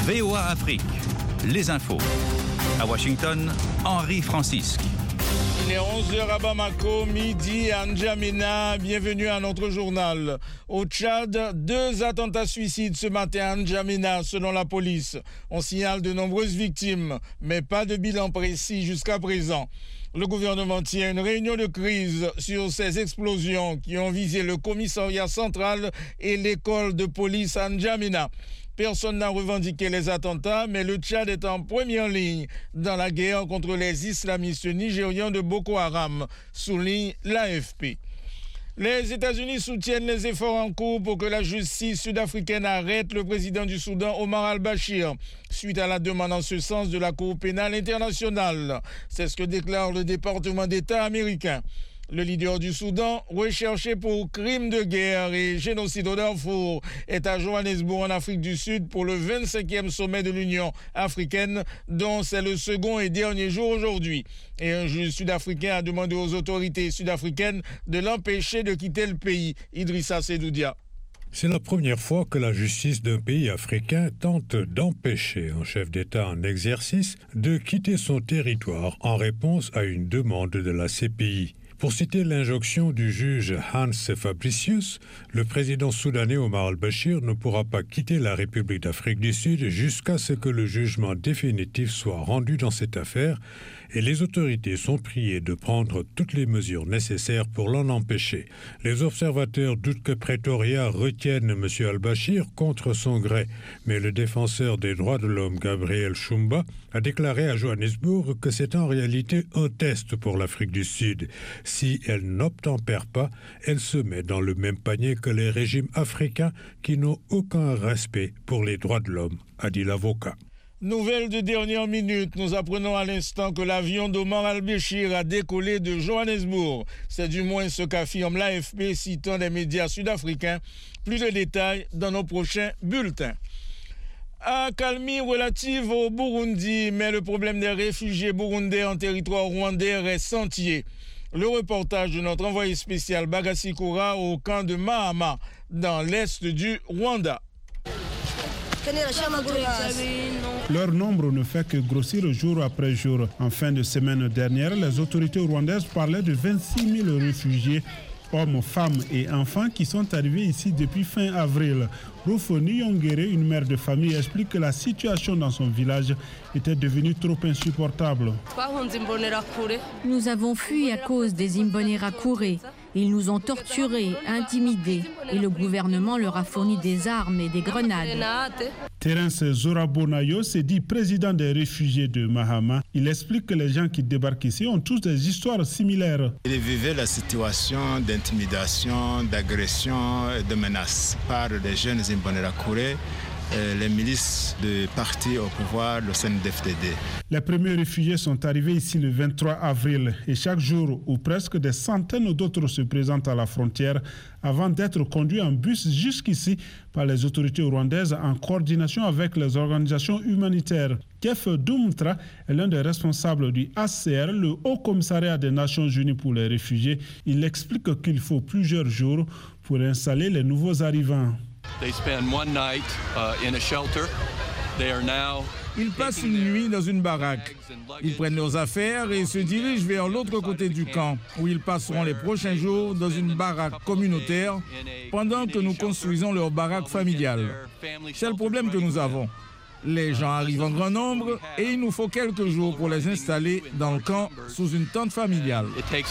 VOA Afrique, les infos. À Washington, Henri Francisque. Il est 11h à Bamako, midi à N'Djamena. Bienvenue à notre journal. Au Tchad, 2 attentats suicides ce matin à N'Djamena, selon la police. On signale de nombreuses victimes, mais pas de bilan précis jusqu'à présent. Le gouvernement tient une réunion de crise sur ces explosions qui ont visé le commissariat central et l'école de police à N'Djamena. Personne n'a revendiqué les attentats, mais le Tchad est en première ligne dans la guerre contre les islamistes nigérians de Boko Haram, souligne l'AFP. Les États-Unis soutiennent les efforts en cours pour que la justice sud-africaine arrête le président du Soudan, Omar al-Bashir, suite à la demande en ce sens de la Cour pénale internationale. C'est ce que déclare le département d'État américain. Le leader du Soudan, recherché pour crimes de guerre et génocide au Darfour, est à Johannesburg en Afrique du Sud pour le 25e sommet de l'Union africaine, dont c'est le second et dernier jour aujourd'hui. Et un juge sud-africain a demandé aux autorités sud-africaines de l'empêcher de quitter le pays. Idrissa Sedoudia. C'est la première fois que la justice d'un pays africain tente d'empêcher un chef d'État en exercice de quitter son territoire en réponse à une demande de la CPI. Pour citer l'injonction du juge Hans Fabricius, le président soudanais Omar al-Bashir ne pourra pas quitter la République d'Afrique du Sud jusqu'à ce que le jugement définitif soit rendu dans cette affaire et les autorités sont priées de prendre toutes les mesures nécessaires pour l'en empêcher. Les observateurs doutent que Pretoria retienne M. al-Bashir contre son gré, mais le défenseur des droits de l'homme Gabriel Shumba a déclaré à Johannesburg que c'est en réalité un test pour l'Afrique du Sud. Si elle n'obtempère pas, elle se met dans le même panier que les régimes africains qui n'ont aucun respect pour les droits de l'homme, a dit l'avocat. Nouvelle de dernière minute, nous apprenons à l'instant que l'avion d'Omar al-Bashir a décollé de Johannesburg. C'est du moins ce qu'affirme l'AFP citant des médias sud-africains. Plus de détails dans nos prochains bulletins. Accalmie relative au Burundi, mais le problème des réfugiés burundais en territoire rwandais reste entier. Le reportage de notre envoyé spécial Bagassi Koura au camp de Mahama, dans l'est du Rwanda. Leur nombre ne fait que grossir jour après jour. En fin de semaine dernière, les autorités rwandaises parlaient de 26 000 réfugiés, hommes, femmes et enfants qui sont arrivés ici depuis fin avril. Rufo Niyongere, une mère de famille, explique que la situation dans son village était devenue trop insupportable. Nous avons fui à cause des Imbonerakure. Ils nous ont torturés, intimidés et le gouvernement leur a fourni des armes et des grenades. Terence Zorabonayo s'est dit président des réfugiés de Mahama. Il explique que les gens qui débarquent ici ont tous des histoires similaires. Ils vivaient la situation d'intimidation, d'agression et de menaces par des jeunes Imbonerakure, les milices de parti au pouvoir, le CNDD-FDD. Les premiers réfugiés sont arrivés ici le 23 avril et chaque jour ou presque des centaines d'autres se présentent à la frontière avant d'être conduits en bus jusqu'ici par les autorités rwandaises en coordination avec les organisations humanitaires. Kef Dumtra est l'un des responsables du HCR, le Haut Commissariat des Nations Unies pour les réfugiés. Il explique qu'il faut plusieurs jours pour installer les nouveaux arrivants. Ils passent une nuit dans une baraque. Ils prennent leurs affaires et se dirigent vers l'autre côté du camp, où ils passeront les prochains jours dans une baraque communautaire, pendant que nous construisons leur baraque familiale. C'est le problème que nous avons. Les gens arrivent en grand nombre et il nous faut quelques jours pour les installer dans le camp sous une tente familiale.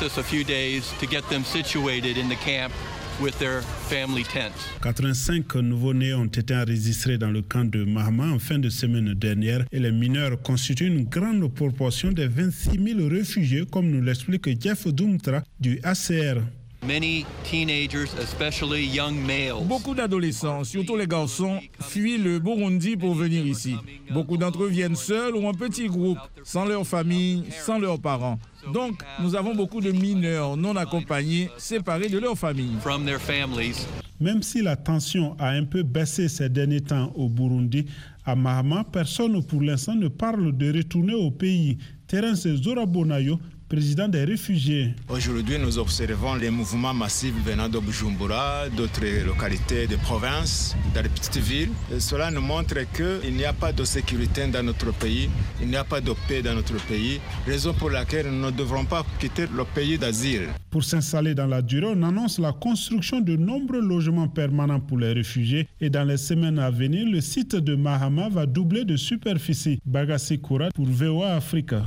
With their family tents. 85 nouveau-nés ont été enregistrés dans le camp de Mahama en fin de semaine dernière et les mineurs constituent une grande proportion des 26 000 réfugiés, comme nous l'explique Jeff Dumtra du HCR. Many teenagers, especially young males. Beaucoup d'adolescents, surtout les garçons, fuient le Burundi pour venir ici. Beaucoup d'entre eux viennent seuls ou en petits groupes, sans leur famille, sans leurs parents. Donc, nous avons beaucoup de mineurs non accompagnés, séparés de leur famille. From their families. Même si la tension a un peu baissé ces derniers temps au Burundi, à Mahama, personne pour l'instant ne parle de retourner au pays. Terence Zorabonayo, président des réfugiés. Aujourd'hui, nous observons les mouvements massifs venant de Bujumbura, d'autres localités de province, dans les petites villes. Et cela nous montre qu'il n'y a pas de sécurité dans notre pays, il n'y a pas de paix dans notre pays, raison pour laquelle nous ne devrons pas quitter le pays d'asile. Pour s'installer dans la durée, on annonce la construction de nombreux logements permanents pour les réfugiés et dans les semaines à venir, le site de Mahama va doubler de superficie. Bagassi Koura pour VOA Africa.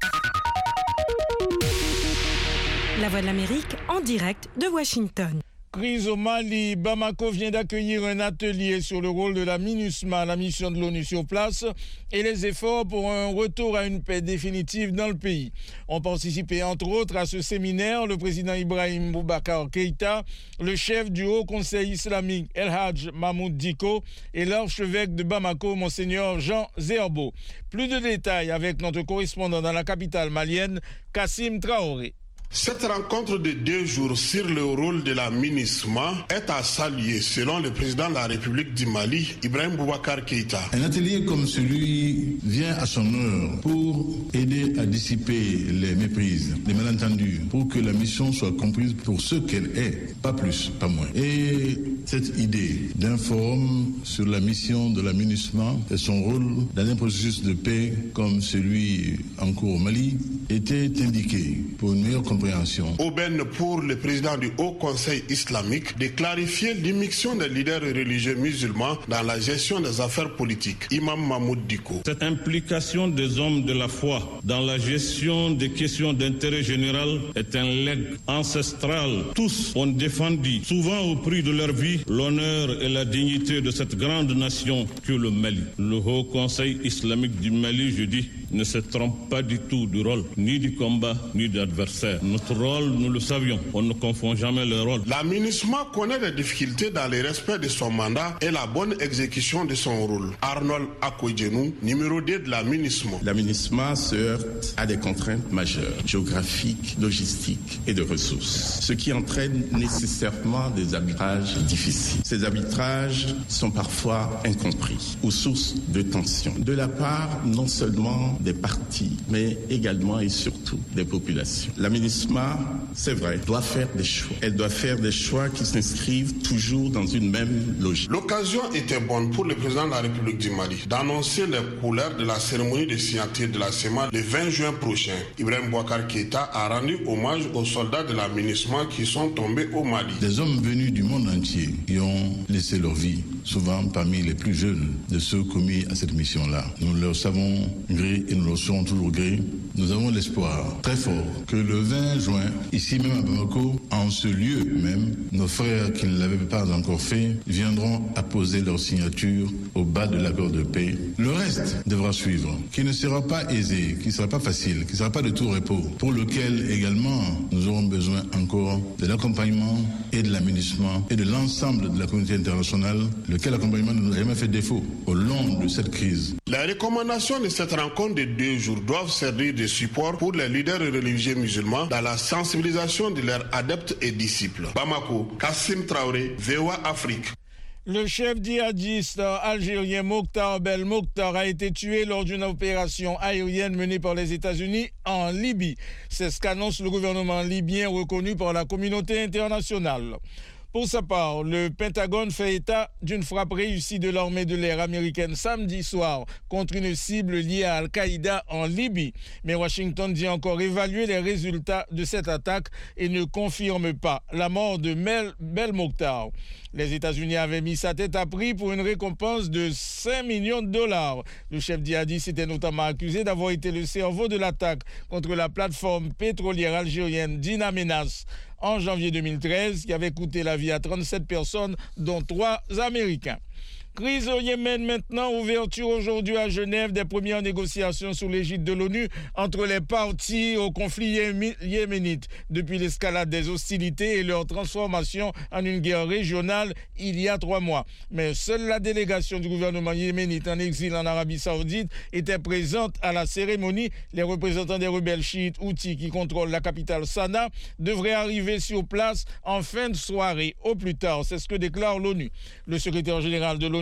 La Voix de l'Amérique en direct de Washington. Crise au Mali, Bamako vient d'accueillir un atelier sur le rôle de la MINUSMA, la mission de l'ONU sur place, et les efforts pour un retour à une paix définitive dans le pays. Ont participé entre autres à ce séminaire le président Ibrahim Boubacar Keïta, le chef du Haut Conseil islamique El Hadj Mahmoud Diko et l'archevêque de Bamako, Monseigneur Jean Zerbo. Plus de détails avec notre correspondant dans la capitale malienne, Kassim Traoré. Cette rencontre de 2 jours sur le rôle de la MINUSMA est à saluer selon le président de la République du Mali, Ibrahim Boubacar Keïta. Un atelier comme celui vient à son heure pour aider à dissiper les méprises, les malentendus, pour que la mission soit comprise pour ce qu'elle est, pas plus, pas moins. Et cette idée d'un forum sur la mission de la MINUSMA et son rôle dans un processus de paix comme celui en cours au Mali était indiquée pour une meilleure compréhension. Aubaine pour le président du Haut Conseil islamique de clarifier l'immixtion des leaders religieux musulmans dans la gestion des affaires politiques. Imam Mahmoud Diko. Cette implication des hommes de la foi dans la gestion des questions d'intérêt général est un legs ancestral. Tous ont défendu, souvent au prix de leur vie, l'honneur et la dignité de cette grande nation que le Mali. Le Haut Conseil islamique du Mali, je dis, ne se trompe pas du tout du rôle, ni du combat, ni de l'adversaire. Notre rôle, nous le savions, on ne confond jamais le rôle. La MINUSMA connaît des difficultés dans le respect de son mandat et la bonne exécution de son rôle. Arnold Akoudjenou, numéro 2 de la MINUSMA. La MINUSMA se heurte à des contraintes majeures, géographiques, logistiques et de ressources, ce qui entraîne nécessairement des arbitrages difficiles. Ces arbitrages sont parfois incompris ou source de tensions, de la part non seulement des partis, mais également et surtout des populations. La MINUSMA, c'est vrai, doit faire des choix. Elle doit faire des choix qui s'inscrivent toujours dans une même logique. L'occasion était bonne pour le président de la République du Mali d'annoncer les couleurs de la cérémonie de signature de la CEMA le 20 juin prochain. Ibrahim Boubacar Keïta a rendu hommage aux soldats de la MINUSMA qui sont tombés au Mali. Des hommes venus du monde entier qui ont laissé leur vie, souvent parmi les plus jeunes de ceux commis à cette mission-là. Nous leur savons gré et nous leur serons toujours gré. Nous avons l'espoir très fort que le 20 juin, ici même à Bamako, en ce lieu même, nos frères qui ne l'avaient pas encore fait viendront apposer leur signature au bas de l'accord de paix. Le reste devra suivre, qui ne sera pas aisé, qui ne sera pas facile, qui ne sera pas de tout repos, pour lequel également nous aurons besoin encore de l'accompagnement et de l'aménagement et de l'ensemble de la communauté internationale, lequel accompagnement ne nous a jamais fait défaut au long de cette crise. Les recommandations de cette rencontre de 2 jours doivent servir de support pour les leaders religieux musulmans dans la sensibilisation de leurs adeptes et disciples. Bamako, Kassim Traoré, VOA Afrique. Le chef djihadiste algérien Mokhtar Bel Mokhtar a été tué lors d'une opération aérienne menée par les États-Unis en Libye. C'est ce qu'annonce le gouvernement libyen reconnu par la communauté internationale. Pour sa part, le Pentagone fait état d'une frappe réussie de l'armée de l'air américaine samedi soir contre une cible liée à Al-Qaïda en Libye. Mais Washington dit encore évaluer les résultats de cette attaque et ne confirme pas la mort de Bel Mokhtar. Les États-Unis avaient mis sa tête à prix pour une récompense de 5 millions de dollars. Le chef djihadiste était notamment accusé d'avoir été le cerveau de l'attaque contre la plateforme pétrolière algérienne Dina Menas en janvier 2013, qui avait coûté la vie à 37 personnes, dont 3 Américains. Crise au Yémen maintenant, ouverture aujourd'hui à Genève des premières négociations sous l'égide de l'ONU entre les parties au conflit yéménite depuis l'escalade des hostilités et leur transformation en une guerre régionale il y a 3 mois. Mais seule la délégation du gouvernement yéménite en exil en Arabie Saoudite était présente à la cérémonie. Les représentants des rebelles chiites Houthis qui contrôlent la capitale Sanaa devraient arriver sur place en fin de soirée au plus tard. C'est ce que déclare l'ONU. Le secrétaire général de l'ONU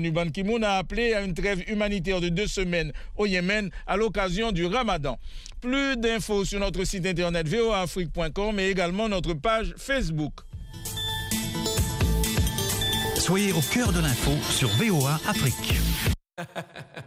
ONU Ban Ki-moon a appelé à une trêve humanitaire de 2 semaines au Yémen à l'occasion du Ramadan. Plus d'infos sur notre site internet voaafrique.com et également notre page Facebook. Soyez au cœur de l'info sur VOA Afrique.